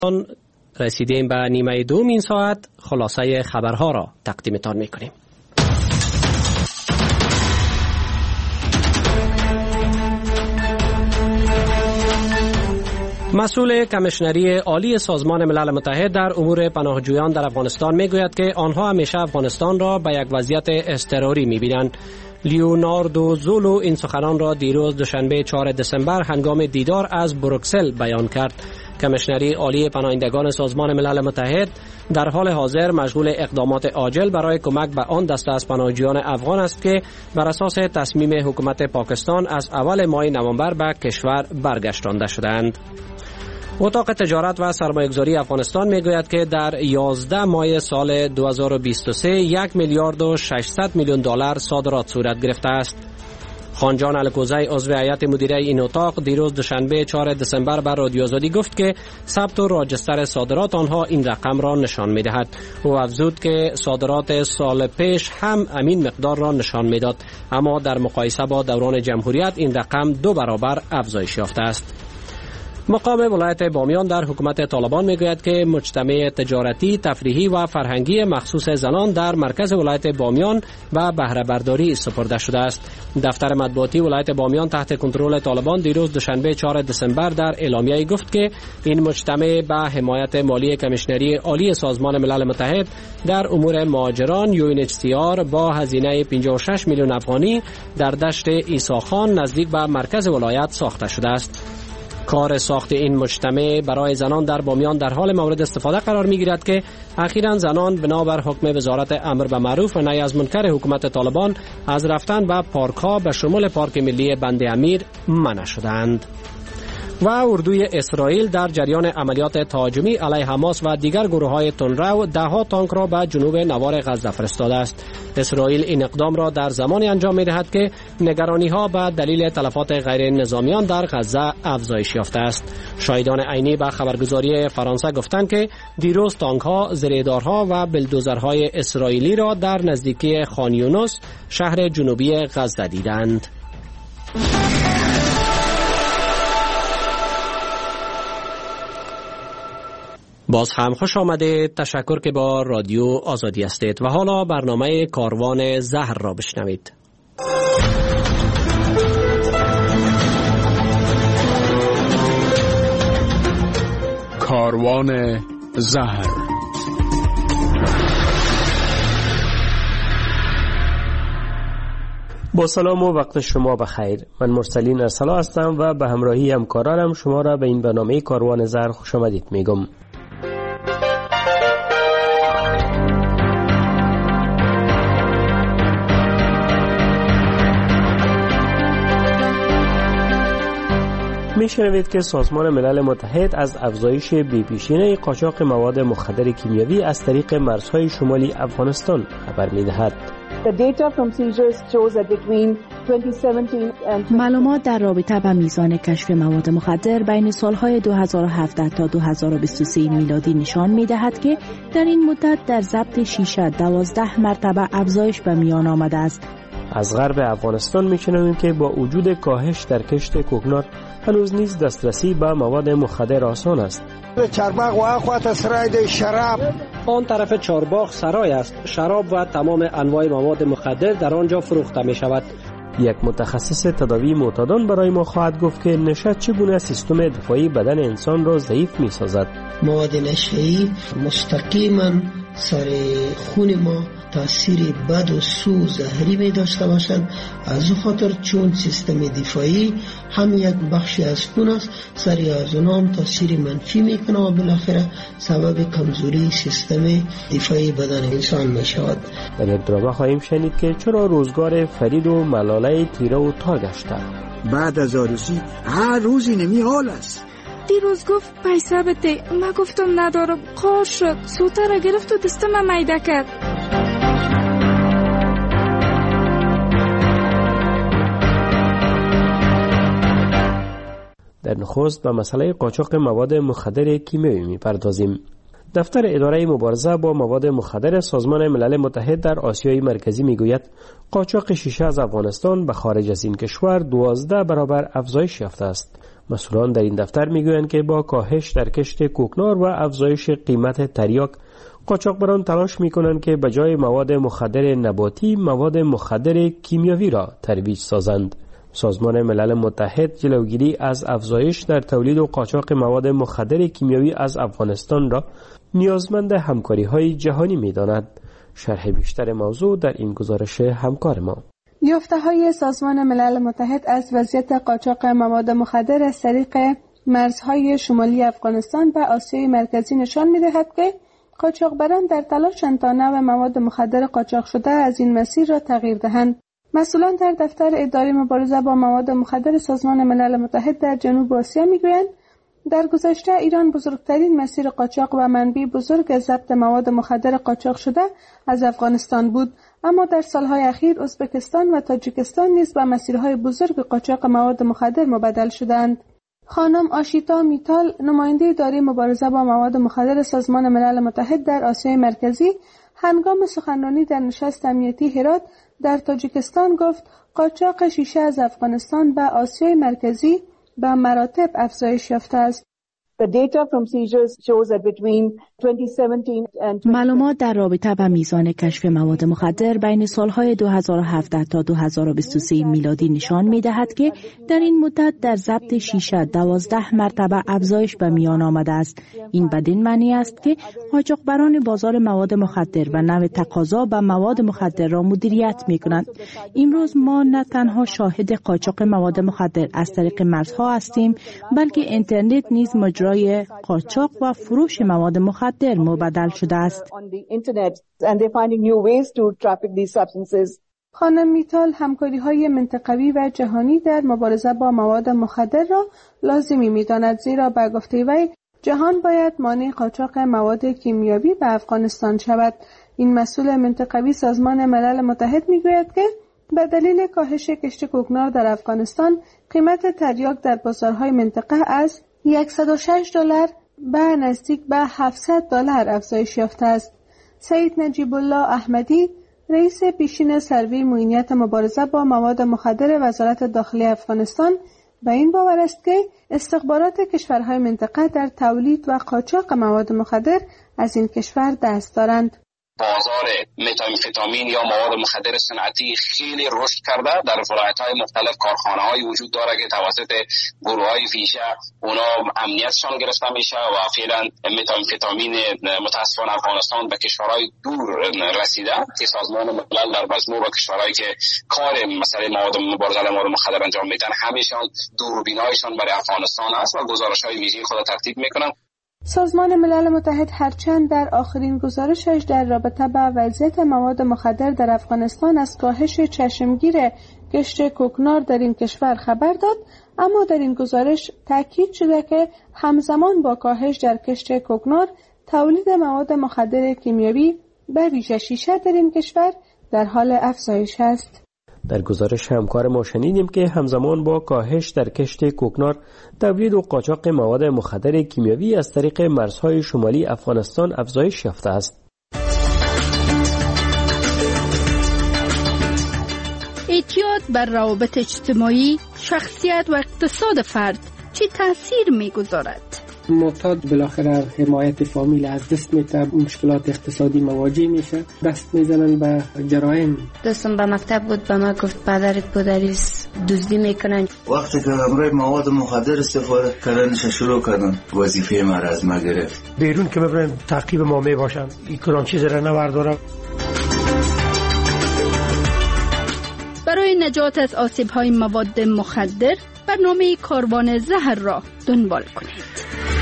رسیدیم به نیمه دوم این ساعت. خلاصه خبرها را تقدیمتان میکنیم. مسئول کمیشنری عالی سازمان ملل متحد در امور پناهجویان در افغانستان میگوید که آنها همیشه افغانستان را به یک وضعیت اضطراری میبینند. لیوناردو زولو این سخنان را دیروز دوشنبه 4 دسامبر هنگام دیدار از بروکسل بیان کرد. کمیشنری عالی پناهندگان سازمان ملل متحد در حال حاضر مشغول اقدامات عاجل برای کمک به آن دسته از پناهجویان افغان است که بر اساس تصمیم حکومت پاکستان از اول ماه نوامبر به کشور برگشتانده شدند. اتاق تجارت و سرمایه‌گذاری افغانستان میگوید که در 11 ماه سال 2023 1 میلیارد و 600 میلیون دلار صادرات صورت گرفته است. خانجان الکوزی عضو هیئت مدیره این اتاق دیروز دوشنبه 4 دسامبر بر رادیو آزادی گفت که ثبت و راجستر صادرات آنها این رقم را نشان می‌دهد. او افزود که صادرات سال پیش هم همین مقدار را نشان می‌داد، اما در مقایسه با دوران جمهوریت این رقم 2 برابر افزایش یافته است. مقام ولایت بامیان در حکومت طالبان میگوید که مجتمع تجارتی، تفریحی و فرهنگی مخصوص زنان در مرکز ولایت بامیان و بهره برداری سپرده شده است. دفتر مطبوعاتی ولایت بامیان تحت کنترل طالبان دیروز دوشنبه 4 دسامبر در اعلامیه‌ای گفت که این مجتمع به حمایت مالی کمیشنری عالی سازمان ملل متحد در امور مهاجران UNHCR با هزینه 56 میلیون افغانی در دشت عیسی خان نزدیک به مرکز ولایت ساخته شده است. کار ساخت این مجتمع برای زنان در بامیان در حال مورد استفاده قرار می‌گیرد که اخیراً زنان بنابر حکم وزارت امر به معروف و نهی از منکر حکومت طالبان از رفتن به پارک‌ها به شمول پارک ملی بند امیر منع شدند. و اردوی اسرائیل در جریان عملیات تهاجمی علیه حماس و دیگر گروه‌های تندرو ده‌ها تانک را به جنوب نوار غزه فرستاده است. اسرائیل این اقدام را در زمانی انجام می‌دهد که نگرانی‌ها به دلیل تلفات غیر نظامیان در غزه افزایش یافته است. شاهدان عینی به خبرگزاری فرانسه گفتند که دیروز تانک‌ها، زریدارها و بلدوزرهای اسرائیلی را در نزدیکی خان یونس، شهر جنوبی غزه دیدند. باز هم خوش آمده. تشکر که با رادیو آزادی هستید و حالا برنامه کاروان زهر را بشنوید. کاروان زهر. با سلام و وقت شما بخیر. من مرسلین ارسلا هستم و به همراهی همکارانم شما را به این برنامه کاروان زهر خوش آمدید میگم. میشنوید که سازمان ملل متحد از افزایش بی‌پیشینه قاچاق مواد مخدر کیمیایی از طریق مرزهای شمالی افغانستان خبر می‌دهد. معلومات در رابطه با میزان کشف مواد مخدر بین سالهای 2017 تا 2023 میلادی نشان می‌دهد که در این مدت در ضبط شیشه 12 مرتبه افزایش به میان آمده است. از غرب افغانستان می‌شنویم که با وجود کاهش در کشت کوکنات هنوز نیز دسترسی به مواد مخدر آسان است. چارباغ و اخوات سرای شراب، آن طرف چارباغ سرای است. شراب و تمام انواع مواد مخدر در آنجا فروخته می شود. یک متخصص تداوی معتادان برای ما خواهد گفت که نشه چگونه سیستم دفاعی بدن انسان را ضعیف می سازد. مواد نشه‌ای مستقیما سر خون ما تاثیر بد و سو زهری می داشته باشند. از خاطر چون سیستم دفاعی هم یک بخشی از خون است، سری از اونها هم تاثیر منفی می کنه و بالاخره سبب کمزوری سیستم دفاعی بدن انسان می شود. در یک درامه خواهیم شنید که چرا روزگار فرید و ملاله تیره و تار گشته. بعد از آرزی هر روزی نمی حال است. دیروز گفت پیسه بده، من گفتم ندارم، قار شد، سوته را گرفت و دستم میده کرد. در نخست به مسئله قاچاق مواد مخدر کیمیایی می‌پردازیم. دفتر اداره مبارزه با مواد مخدر سازمان ملل متحد در آسیای مرکزی میگوید قاچاق شیشه از افغانستان به خارج از این کشور 12 برابر افزایش یافته است. مسئولان در این دفتر میگویند که با کاهش در کشت کوکنار و افزایش قیمت تریاک، قاچاقبران تلاش میکنند که به جای مواد مخدر نباتی مواد مخدر کیمیاوی را ترویج سازند. سازمان ملل متحد جلوگیری از افزایش در تولید و قاچاق مواد مخدر کیمیاوی از افغانستان را نیازمند همکاری‌های جهانی می‌داند. شرح بیشتر موضوع در این گزارش همکار ما. یافته‌های سازمان ملل متحد از وضعیت قاچاق مواد مخدر از طریق مرزهای شمالی افغانستان و آسیای مرکزی نشان می‌دهد که قاچاقبران در تلاشند تا نوع مواد مخدر قاچاق شده از این مسیر را تغییر دهند. مسئولان در دفتر اداره مبارزه با مواد مخدر سازمان ملل متحد در جنوب آسیا می‌گویند در گذشته ایران بزرگترین مسیر قاچاق و منبع بزرگ ضبط مواد مخدر قاچاق شده از افغانستان بود، اما در سالهای اخیر ازبکستان و تاجیکستان نیز به مسیرهای بزرگ قاچاق مواد مخدر مبدل شدند. خانم آشیتا میتال، نماینده اداره مبارزه با مواد مخدر سازمان ملل متحد در آسیای مرکزی، هنگام سخنرانی در نشست امنیتی هرات در تاجیکستان گفت قاچاق شیشه از افغانستان به آسیای مرکزی به مراتب افزایش یافته است. معلومات در رابطه با میزان کشف مواد مخدر بین سالهای 2017 تا 2023 میلادی نشان می‌دهد که در این مدت در ضبط شیشه 12 مرتبه افزایش به میان آمده است. این بدین معنی است که قاچاقبران بازار مواد مخدر و نوع تقاضا به مواد مخدر را مدیریت می‌کنند. امروز ما نه تنها شاهد قاچاق مواد مخدر از طریق مرزها هستیم، بلکه اینترنت نیز مجرای قاچاق و فروش مواد مخدر مبدل شده است. خانم میتال همکاری‌های منطقوی و جهانی در مبارزه با مواد مخدر را لازمی می‌داند، زیرا به گفته وی جهان باید مانع قاچاق مواد کیمیاوی به افغانستان شود. این مسئول منطقوی سازمان ملل متحد می‌گوید که به دلیل کاهش کشت کوکنار در افغانستان قیمت تریاک در بازارهای منطقه از $106 به نزدیک به $700 افزایش یافته است. سید نجیب الله احمدی، رئیس پیشین سروی معینیت مبارزه با مواد مخدر وزارت داخلی افغانستان، به این باور است که استخبارات کشورهای منطقه در تولید و قاچاق مواد مخدر از این کشور دست دارند. بازار متامفتامین یا مواد مخدر صنعتی خیلی رشد کرده. در ولایت‌های مختلف کارخانه‌هایی وجود داره که توسط گروه‌های فیشه اونا امنیتشان گرفته میشه و فعلا متامفتامین متاسفانه افغانستان به کشورهای دور رسیده که سازمان ملل در مجموع با کشورهایی که کار مسئله مواد مبارزه با مواد مخدر انجام میدن همیشان دوربینایشان برای افغانستان است و گزارش‌های ویژه‌ای خود ترتیب میکنن. سازمان ملل متحد هرچند در آخرین گزارشش در رابطه با وضعیت مواد مخدر در افغانستان از کاهش چشمگیر کشت کوکنار در این کشور خبر داد، اما در این گزارش تاکید شده که همزمان با کاهش در کشت کوکنار تولید مواد مخدر کیمیاوی به ویژه شیشه در این کشور در حال افزایش است. در گزارش همکار ما شنیدیم که همزمان با کاهش در کشت کوکنار، تولید و قاچاق مواد مخدر کیمیاوی از طریق مرزهای شمالی افغانستان افزایش یافته است. اعتیاد بر روابط اجتماعی، شخصیت و اقتصاد فرد چه تأثیر می‌گذارد؟ معتاد بالاخره حمایت فامیل از دست میده، مشکلات اقتصادی مواجه میشه، دست میزنن به جرایم. دوستم به مکتب بود، به ما گفت پدرت پدریس دزدی میکنن. وقتی که همراه مواد مخدر استفاده کردنش شروع کردن، وظیفه ما از ما گرفت. بیرون که ببرن تعقیب ما میباشن، این کلان چیز را نوردارم. برای نجات از آسیب‌های مواد مخدر برنامه کاروان زهر را دنبال کنید.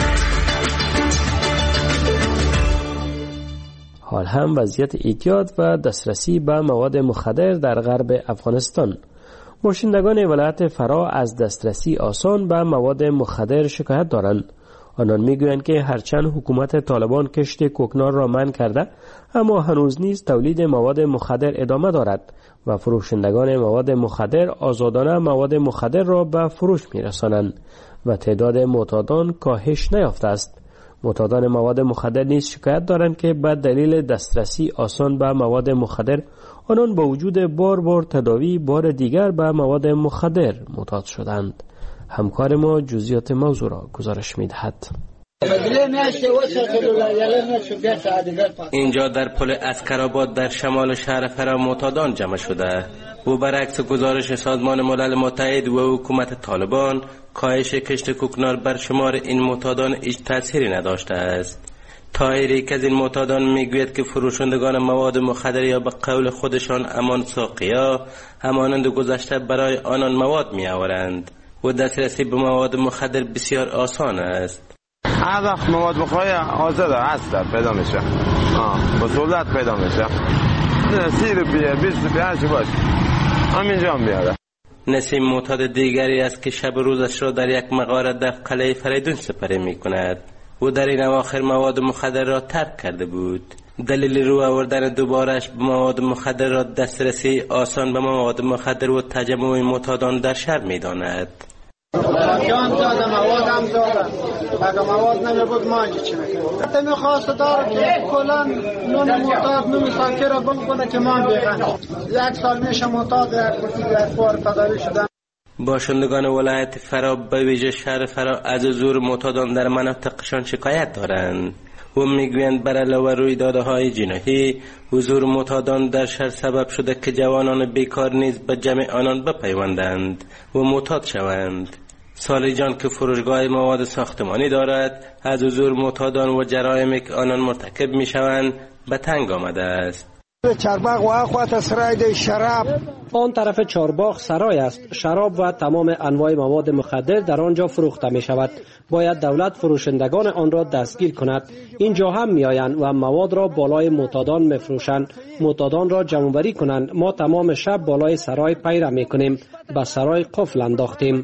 حال هم وضعیت اعتیاد و دسترسی به مواد مخدر در غرب افغانستان. باشندگان ولایت فرا از دسترسی آسان به مواد مخدر شکایت دارند. آنان میگویند که هرچند حکومت طالبان کشت کوکنار را منع کرده، اما هنوز نیز تولید مواد مخدر ادامه دارد و فروشندگان مواد مخدر آزادانه مواد مخدر را به فروش میرسانند و تعداد معتادان کاهش نیافته است. معتادان مواد مخدر نیز شکایت دارند که به دلیل دسترسی آسان به مواد مخدر، آنان با وجود بار تداوی بار دیگر به مواد مخدر معتاد شدند. همکار ما جزئیات موضوع را گزارش می‌دهد. اینجا در پل اسکرآباد در شمال شهر فرا معتادان جمع شده و برعکس گزارش سازمان ملل متحد و حکومت طالبان، کاهش کشت کوکنار بر شمار این معتادان هیچ تأثیری نداشته است. طاهر یک از این معتادان میگوید که فروشندگان مواد مخدر یا به قول خودشان امان ساقیا همانند گذشته برای آنان مواد میآورند و دسترسی به مواد مخدر بسیار آسان است. هر وقت مواد مخدر آزاد هست پیدا میشه، با سهولت پیدا میشه. 30 روپیه 20 روپیه هرچی باشه همینجا هم بیاره. نسیم معتاد دیگری است که شب و روزش را در یک مغاره در قلعه فریدون سپری میکند و در این اواخر مواد مخدر را ترک کرده بود. دلیل رو آوردن دوبارش به مواد مخدر را دسترسی آسان به مواد مخدر و تجمع معتادان در شهر می‌داند. جان داده مواد هم داده، اگه مواد نمیبود ما اینجا چی میکنیم؟ حتی میخواست داره که کلا نون معتاد نون ساکی را بم کنه که ما بیغن 1 سال میشه معتاد یک بار تداوی شدن. باشندگان ولایت فرا به ویژه شهر فرا از زور معتادان در مناطقشان شکایت دارند و میگویند بر علاوه رویدادهای جنایی حضور معتادان در شهر سبب شده که جوانان بیکار نیز به جمع آنان بپیوندند و معتاد شوند. سالی جان که فروشگاه مواد ساختمانی دارد از حضور معتادان و جرایمی که آنان مرتکب میشوند به تنگ آمده است. چارباغ و اخوات سرای شراب، آن طرف چارباغ سرای است. شراب و تمام انواع مواد مخدر در آنجا فروخته می شود. باید دولت فروشندگان آن را دستگیر کند. اینجا هم می آیند و مواد را بالای معتادان می فروشند. معتادان را جمع‌آوری کنند. ما تمام شب بالای سرای پیره می کنیم. به سرای قفل انداختیم.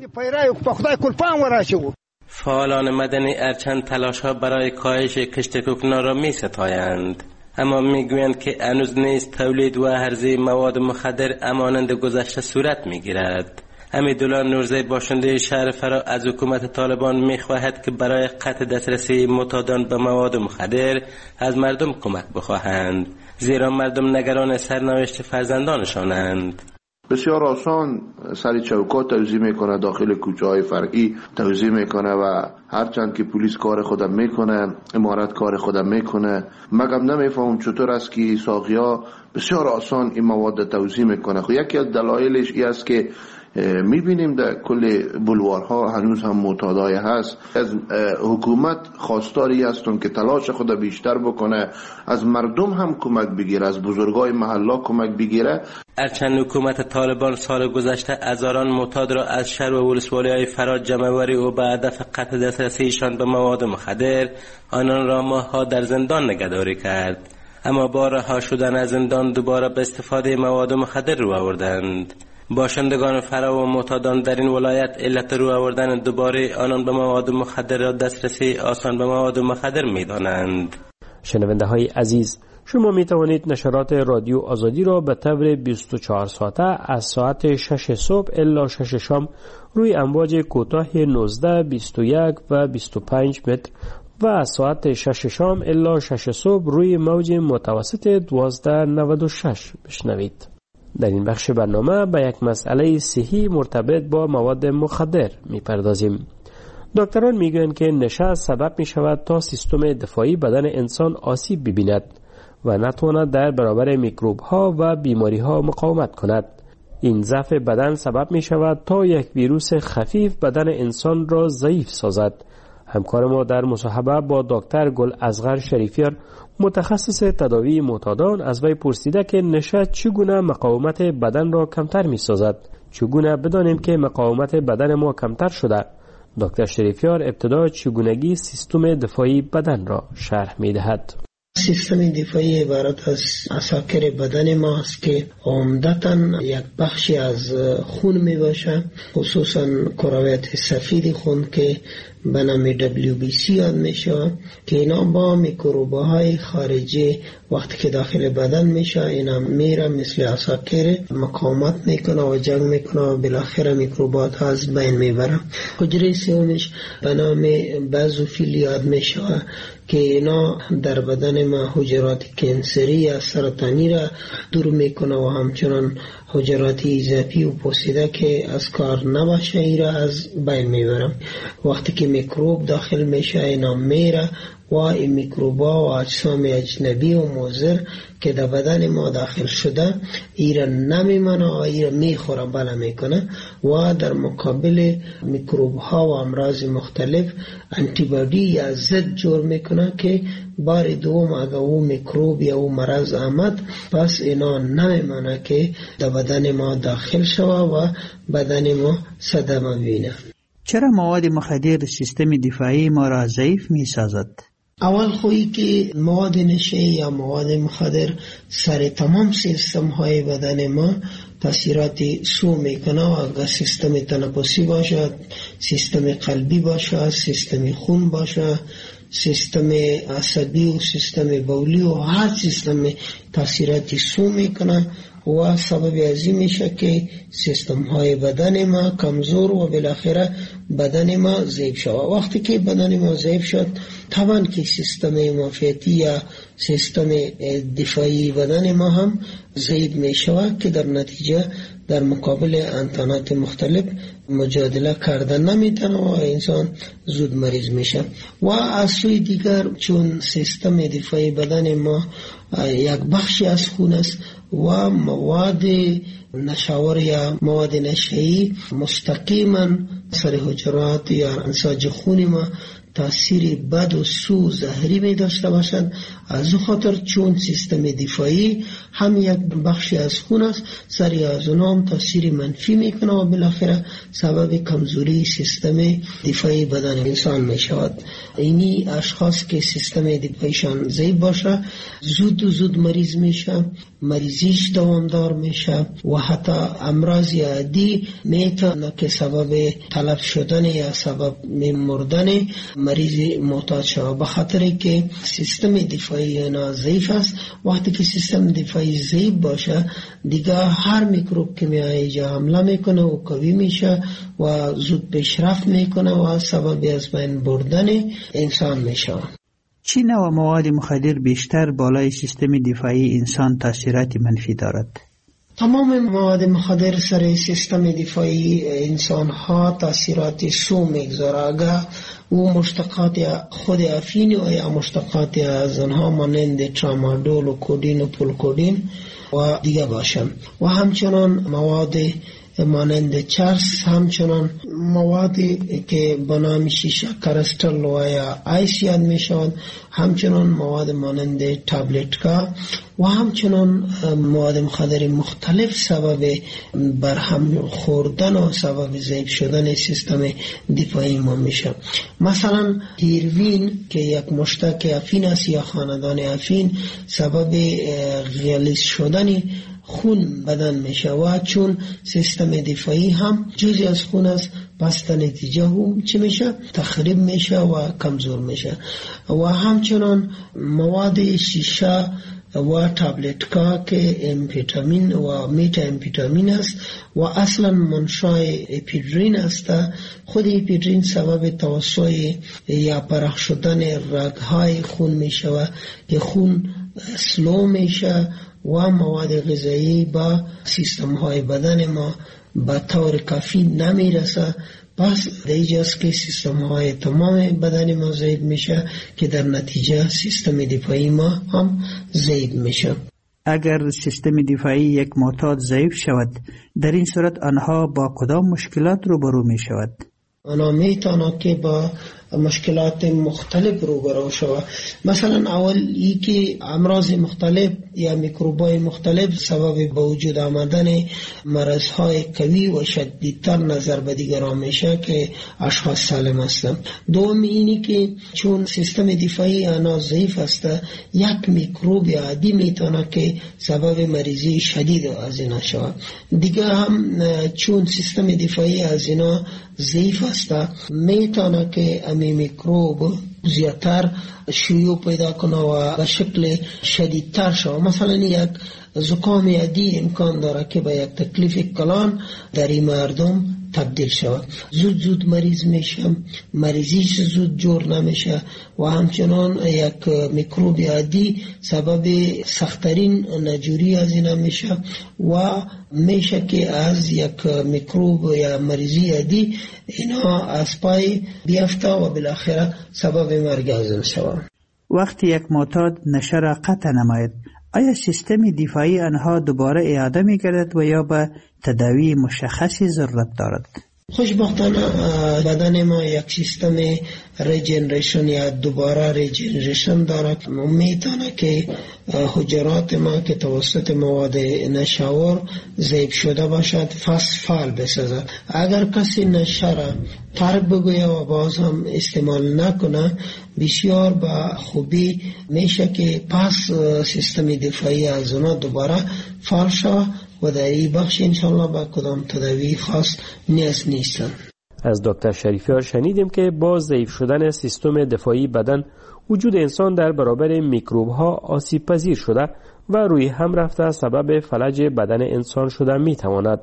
فعالان مدنی ارچند تلاش‌ها برای کاهش کشت کوکنار را می ستایند، اما میگویند که هنوز نیز تولید و عرضه مواد مخدر همانند گذشته صورت میگیرد. حمیدالله نورزی باشنده شهر فرا از حکومت طالبان میخواهد که برای قطع دسترسی معتادان به مواد مخدر از مردم کمک بخواهند، زیرا مردم نگران سرنوشت فرزندانشانند. بسیار آسان سر چوکات توزیع میکنه، داخل کوچه های فرعی توزیع میکنه و هرچند که پلیس کار خودم میکنه، امارت کار خودم میکنه، مگم نمیفهمم چطور است که ساقیا بسیار آسان این مواد توزیع میکنه. خب یکی از دلایلش این است که میبینیم در کل بلوارها هنوز هم معتادای هست. از حکومت خواستاری هستن که تلاش خود بیشتر بکنه، از مردم هم کمک بگیره، از بزرگای محله کمک بگیره. هرچند حکومت طالبان سال گذشته هزاران معتاد را از شهر و ولسوالی‌های فرا جمع‌آوری و به هدف قطع دسترسیشان به مواد مخدر آنان را ماه‌ها در زندان نگهداری کرد، اما با رها شدن از زندان دوباره به استفاده مواد مخدر رو آوردند. باشندگان فرا و معتادان در این ولایت علت رو آوردن دوباره آنان به مواد مخدر را دسترسی آسان به مواد مخدر می‌دانند. شنونده های عزیز، شما می توانید نشرات رادیو آزادی را به طور 24 ساعته از ساعت 6 صبح الی 6 شام روی امواج کوتاه 19، 21 و 25 متر و از ساعت 6 شام الی 6 صبح روی موج متوسط 1296 بشنوید. در این بخش برنامه به یک مسئله صحی مرتبط با مواد مخدر میپردازیم. دکتران میگویند که نشه سبب می شود تا سیستم دفاعی بدن انسان آسیب ببیند و نتواند در برابر میکروب ها و بیماری ها مقاومت کند. این ضعف بدن سبب می شود تا یک ویروس خفیف بدن انسان را ضعیف سازد. همکار ما در مصاحبه با دکتر گل اصغر شریفیار متخصص تداوی معتادان از وی پرسیده که نشه چگونه مقاومت بدن را کمتر می سازد؟ چگونه بدانیم که مقاومت بدن ما کمتر شده؟ دکتر شریفیار ابتدا چگونگی سیستم دفاعی بدن را شرح می دهد. سیستم دفاعی عبارت از عساکر بدن ما است که عمدتاً یک بخشی از خون می باشه، خصوصاً کرویت سفید خون که به نام WBC یاد میشه که اینا با میکروب‌های خارجی وقتی که داخل بدن میشه اینا میره مثل عساکر مقاومت میکنه و جنگ میکنه و بالاخره میکروبات ها از بین میبره. حجره سومش به نام بازوفیل یاد میشه که اینا در بدن ما حجرات کانسری یا سرطانی را دور میکنه و همچنان حجرات اضافی و پوسیده که از کار نباشه ای را از بین میبرم. وقتی که میکروب داخل میشه اینا میره و این میکروبا و اجسام اجنبی و مضر که در بدن ما داخل شده ایرا نمیمانه و ایرا میخوره بله میکنه و در مقابل میکروب ها و امراض مختلف انتیبادی یا ضد جور میکنه که بار دوم اگر او میکروب یا او مرض آمد پس اینا نمیمانه که در بدن ما داخل شوه و بدن ما صدمه بینه. چرا مواد مخدر سیستم دفاعی ما را ضعیف می سازد؟ اول خویی که مواد نشه یا مواد مخدر سر تمام سیستم های بدن ما تاثیرات سو میکنه و اگر سیستم تنفسی باشه، سیستم قلبی باشه، سیستم خون باشه، سیستم عصبی و سیستم بولی و هر سیستم تاثیرات سو میکنه و سبب ازی میشه که سیستم های بدن ما کمزور و بالاخره بدن ما ضعیف شد. وقتی که بدن ما ضعیف شد طبعا که سیستم مناعتی یا سیستم دفاعی بدن ما هم ضعیف میشه که در نتیجه در مقابل انتانات مختلف مجادله کردن نمیتونه و انسان زود مریض میشه. و از سوی دیگر چون سیستم دفاعی بدن ما یک بخشی از خون است و مواد نشاور یا مواد نشه‌ای مستقیما سر حجرات یا انساج خون ما تاثیر بد و سو زهری می داشته باشند. از او خاطر چون سیستم دفاعی هم یک بخشی از خون است سری از اونام تاثیر منفی میکنه و بالاخره سبب کمزوری سیستم دفاعی بدن انسان می شود. اینی اشخاص که سیستم دفاعیشان ضعیف باشه زود مریض میشه، مریضیش دوامدار میشه و حتی امراض عادی میتونه که سبب تلف شدن یا سبب مردن مریض محتاج شود، به خاطر که سیستم دفاعی اینا ضعیف است. وقتی که سیستم دفاعی ضعیف باشه دیگه هر میکروب که میایه جا حمله میکنه و قوی میشه و زود پیشرفت میکنه و سبب از بین بردن انسان میشه. چی نوع مواد مخدر بیشتر بالای سیستم دفاعی انسان تاثیرات منفی دارد؟ تمام مواد مخدر سر سیستم دفاعی انسان ها تاثیرات سو میگذاره. اگر او مشتقات خود افین و یا مشتقات از آنها مانند ترامادول و کودین و پولکودین و دیگه باشن و همچنان مواد مانند چرس، همچنان موادی که به نام شیشه کرستل و یا آیس یاد می شود، همچنان مواد مانند تابلتکا و همچنان مواد مخدر مختلف سبب برهم خوردن و سبب ضعیف شدن سیستم دفاعی ما میشه. مثلا هیروین که یک مشتق افین است یا خاندان افین سبب غلیظ شدن خون بدن میشه و چون سیستم دفاعی هم جزی از خون است پس در نتیجه هم چی میشه؟ تخریب میشه و کمزور میشه. و همچنان مواد شیشه و تابلتکا که امفیتامین و میتا امفیتامین است و اصلا منشای اپیدرین است. خود اپیدرین سبب توسع یا پرخ شدن رگهای خون میشه و که خون سلو میشه و مواد غذایی با سیستم های بدن ما به طور کافی نمیرسه. پس دیجاست که سیستم های تمام بدن ما ضعیف میشه که در نتیجه سیستم دفاعی ما هم ضعیف میشه. اگر سیستم دفاعی یک معتاد ضعیف شود در این صورت آنها با کدام مشکلات روبرو می شود؟ آنها میتونه که با مشکلات مختلف روبرو شود. مثلا اول ای که امراض مختلف یا میکروبای مختلف سبب به وجود آمدن مرضهای قوی و شدیدتر نظر به دیگران میشه که اشخاص سالم هستند. دوم اینی که چون سیستم دفاعی آنها ضعیف است یک میکروب عادی میتونه که سبب مریضی شدید از اینا شود. دیگه هم چون سیستم دفاعی از اینا ضعیف است، میتونه که امی میکروب زیادتر شیوع پیدا کنه و به شکل شدیدتر شود. مثلا یک زکام عادی امکان داره که به یک تکلیف کلان در این مردم تبدیل شود. زود مریض میشه، مریضیش زود جور نمیشه و همچنان یک میکروب عادی سبب سختترین نجوری از این میشه و میشه که از یک میکروب یا مریضی عادی اینا از پای بیفته و بالاخره سبب مرگ از این شود. وقتی یک معتاد نشه را قطع نماید، آیا سیستم دفاعی آنها دوباره اعاده می گردد و یا به تداوی مشخصی ضرورت دارد؟ خوشبختانه بدن ما یک سیستم ریجنریشن یا دوباره ریجنریشن دارد. میتونه که حجرات ما که توسط مواد نشاور ضعیف شده باشد فعال بسازد. اگر کسی نشه را ترک بگوید و باز هم استعمال نکنه، بسیار با خوبی میشه که پس سیستم دفاعی از اونا دوباره فعال شود و در این بخش انشالله با کدام تداوی خاص نیستن. از دکتر شریفیار شنیدیم که با ضعیف شدن سیستم دفاعی بدن، وجود انسان در برابر میکروب ها آسیب پذیر شده و روی هم رفته سبب فلج بدن انسان شده می تواند.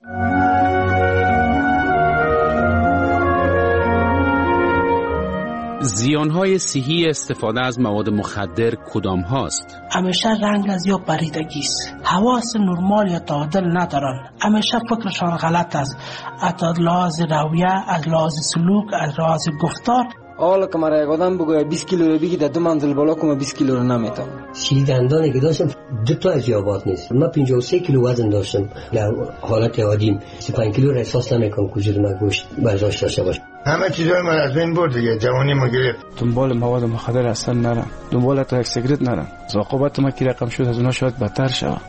زیانهای صحی استفاده از مواد مخدر کدام هاست؟ همیشه رنگ از یا بریدگی است، حواس نرمال یا تعادل ندارن، همیشه فکرشان غلط است، از لحاظ رویه، از لحاظ سلوک، از لحاظ گفتار. حالا که مرا یک آدم بگوید 20 کیلو رو بگی در 2 منزل بالا کنم 20 کیلو رو نمیتونم. دندانی که داشتم 2 تا از یابات نیست. من 53 کیلو وزن داشتم. در حالت عادیم 35 کیلو را احساس نمیکنم که وجود من گوشت برداشت داشته باشه. همه چیزای من از بین برد دیگه، جوانی ما گرفت. دنبال مواد مخدر اصلا نرم، دنبال تا یک سیگرت نرم. عاقبت ما که رقم شد از اونها شاید بدتر شود.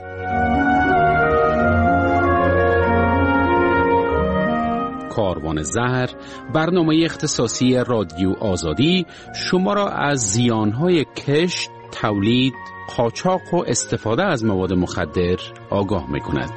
کاروان زهر، برنامه اختصاصی رادیو آزادی شما را از زیانهای کشت، تولید، قاچاق و استفاده از مواد مخدر آگاه می‌کند.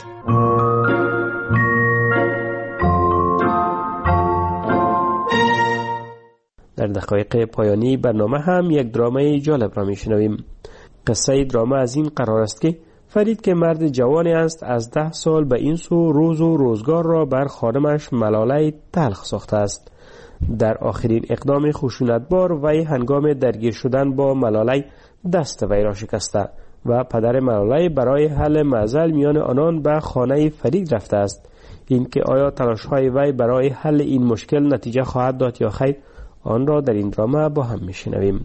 در دقایق پایانی برنامه هم یک درامای جالب را میشنویم. قصه دراما از این قرار است که فرید که مرد جوانی است، از 10 سال به این سو روز و روزگار را بر خانمش ملاله تلخ ساخته است. در آخرین اقدام خشونتبار وی هنگام درگیر شدن با ملاله دست وی را شکسته و پدر ملاله برای حل معضل میان آنان به خانه فرید رفته است. این که آیا تلاش‌های وی برای حل این مشکل نتیجه خواهد داد یا خیر، آن را در این دراما با هم میشنویم.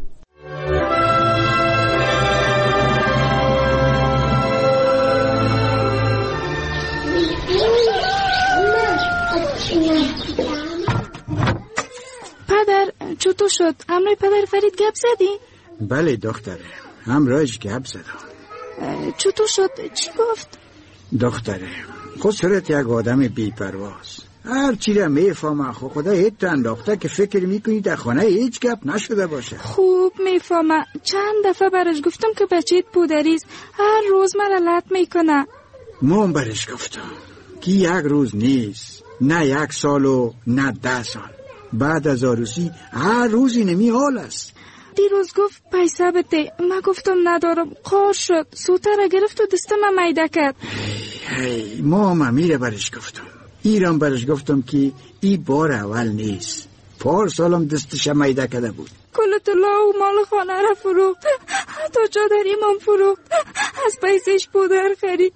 پدر چطور شد؟ همراه پدر فرید گپ زدی؟ بله دختره، همراهش گپ زدم. چطور شد؟ چی گفت؟ دختره خود صورت یک آدم بی‌پرواز، هر چی را میفهمه. خدا هیچ انداخته که فکر میکنی در خانه هیچ گپ نشده باشه. خوب میفهمه. چند دفعه برش گفتم که بچه‌ت پودریست، هر روز مرا لط میکنه. من برش گفتم که یک روز نیست، نه 1 سال و نه 10 سال. بعد از عروسی هر روزی نمی حال است. دیروز گفت پیسه بده، من گفتم ندارم، قار شد، سوتر گرفت و دستم میده کرد. ما میره برش گفتم، ایران برش گفتم که ای بار اول نیست، 4 سالم دستش میده کرده بود. کل طلا و مال خانه را فروخت، حتی چادریم هم فروخت، از پیسش پودر خرید.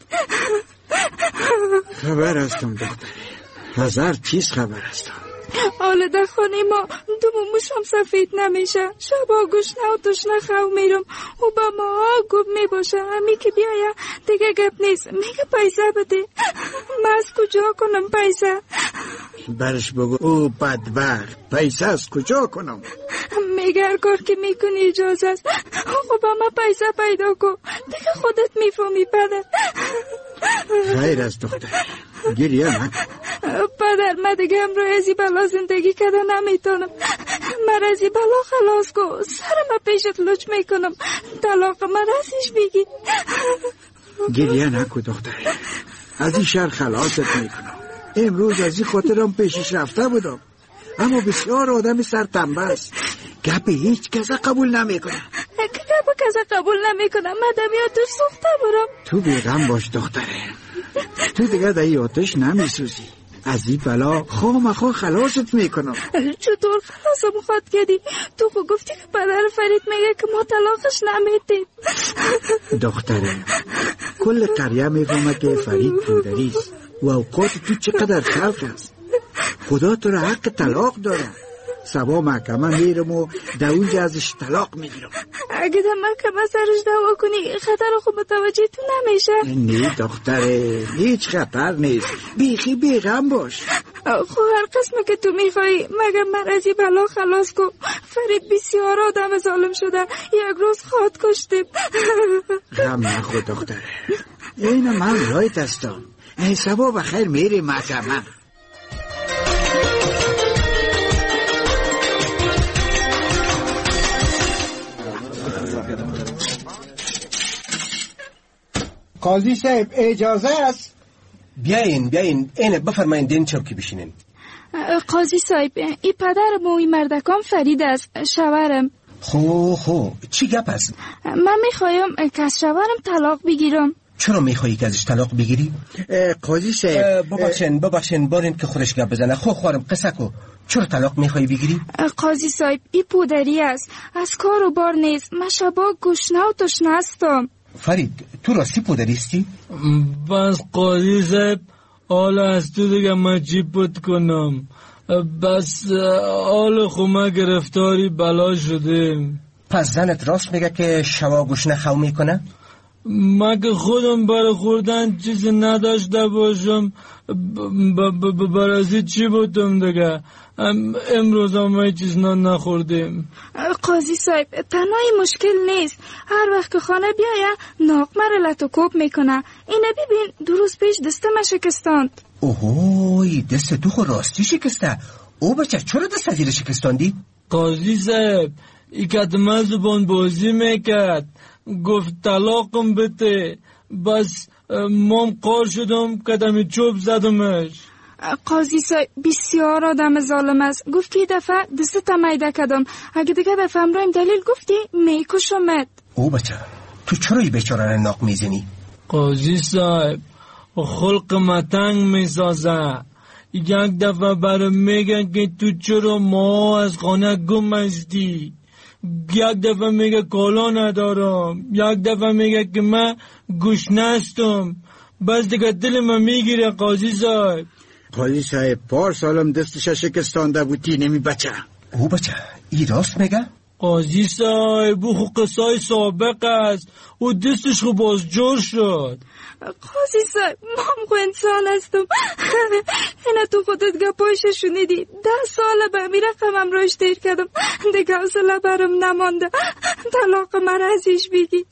خبر هستم دختره، 1000 چیز خبر هستم. حالا در خانه ما دوموش هم سفید نمیشه، شبا گشنه و تشنه خو میرم و با ما گفت میباشه همی که بیایا دیگه گپ نیست. میگه پیسه بده، من از کجا کنم پیسه؟ برش بگو او بدبخت پیسه از کجا کنم؟ میگه هر کار که میکنی اجازه است. خب ما پیسه پیدا کن، دیگه خودت میفهمی پدر. خیر از دختر، گریه نکن. پدر من دیگه هم روی ازی بلا زندگی کردن نمیتونم، من ازی بلا خلاص کن، سرم پیشت لچ میکنم، طلاق من ازیش بگی. گریه نکن دختر، از این شر خلاصت میکنم. امروز از این خاطرم پیشش رفته بودم، اما بسیار آدم سرتنبه است. گپ هیچ کس قبول نمیکنه. گپ کس قبول نمیکنه. مدام آتش سوخته برم. تو بیغم باش دختره، تو دیگه در این آتش نمیسوزی. از این بلا خامخا خلاصت میکنم. چطور خلاصم خواهد کردی؟ تو خود گفتی که پدر فرید میگه که ما طلاقش نمیدیم. دختره، کل قریه میفهمه که فرید پودریست و اوقات تو چقدر خلق است. خدا تو را حق طلاق داره. سبا محکمه میرم و در اونجا ازش طلاق میگیرم. اگه در محکمه سرش دعوا کنی خطر خود متوجه تو نمیشه؟ نه دختره، هیچ خطر نیست. بیخی بیغم باش. خب هر قسمه که تو میخوایی مگر من از این بلا خلاص کن. فرید بسیار آدم ظالم شده، یک روز خود کشتیم. غم نخور دختره، این من رایت هستم. سبا بخیر میری محکمه. قاضی صاحب اجازه است؟ بیاین اینه بفرمایین دین چوکی بشینین. قاضی صاحب این پدرم و این مردکان فرید است، شوهرم. خو چی گپ است؟ من میخوایم که از شوهرم طلاق بگیرم. چرا میخوایی که ازش طلاق بگیری؟ قاضی صاحب ببخشین بارین که خودش گپ بزنه. خوارم قصه کو. چرا طلاق میخوایی بگیری؟ قاضی صاحب این پودری است، از کار و بار نیست. من شبا گشنه و تشنه هستم. فرید تو راستی پودریستی؟ بس قاضی صاحب حال از تو دیگه من چی پود کنم؟ بس حال خومه گرفتاری بلا شدیم. پس زنت راست میگه که شوا گشنه خو میکنه؟ مگه خودم برای خوردن چیزی نداشته باشم برازی چی بودم دیگه؟ امروز هم چیز نخوردیم. قاضی صاحب تنهایی مشکل نیست. هر وقت که خانه بیایه ناق مره لطوکوب میکنه. اینه ببین دو روز پیش دستم شکستاند. اوهوی دست تو خود راستی شکسته؟ او بچه چرا دست زیر شکستاندی؟ قاضی صاحب ای کدمه زبان بازی میکرد، گفت طلاقم بده. بس مام قار شدم کدمی چوب زدمش. قاضی صاحب بسیار آدم ظالم است. گفت که دفعه دست میده کدم، اگه دیگه دفعه امرایم دلیل گفتی میکشمت. او بچه تو چرا ای بیچاره ناق میزنی؟ قاضی صاحب خلق متنگ میسازه. یک دفعه برام میگن که تو چرا ما از خانه گم هستی، یک دفعه میگه کالا ندارم، یک دفعه میگه که من گشنه هستم. بس دیگه دل من میگیره قاضی صاحب. قاضی صاحب پار سالم دستش شکستانده بودی نمی بچه. او بچه ای راست میگه؟ قاضی صاحب او قصای سابق است، او دستش خو باز جور شد. قاضی صاحب من خو انسان هستم. اینه تو خودت گپایش شنیدی. 10 ساله به امیر رقمم روش دیر کردم، دیگه حوصله برم نمانده. طلاق من ازش بگی.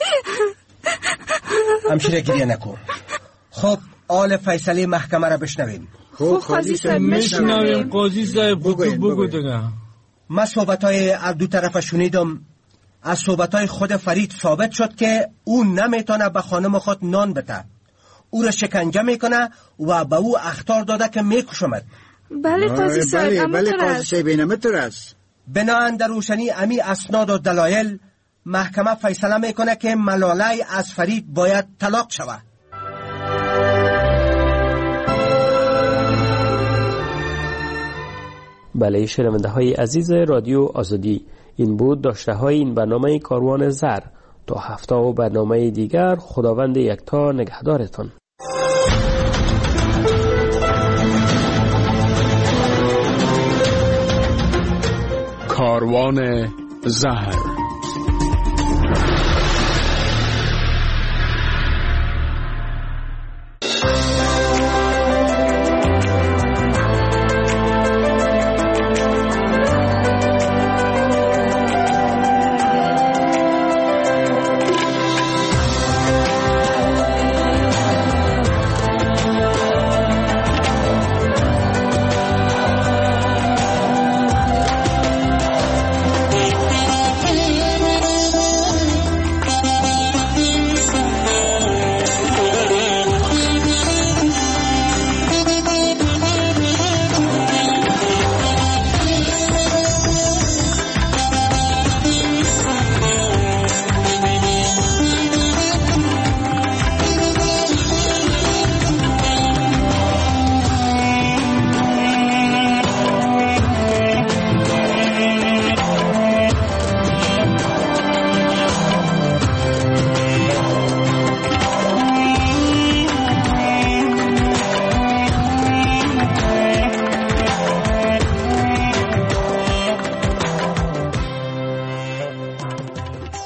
همشیره گریه نکن. خب آل فیصله محکمه را بشنویم. خب قاضی صاحب میشنویم. قاضی صاحب بگو دیگه. من صحبتای از دو طرف شنیدم. از صحبتای خود فرید ثابت شد که او نمیتونه به خانم خود نان بده، او را شکنجه میکنه و به او اخطار داده که میکشمد. بله قاضی صاحب بله قاضی صاحب اینمتر است. بناهن در روشنی امی اسناد و دلایل محکمه فیصله میکنه که ملاله از فرید باید طلاق شود. بله شنونده های عزیز رادیو آزادی، این بود داشته های این برنامه کاروان زر. تا هفته و برنامه دیگر خداوند یکتا نگهدارتان. کاروان زهر.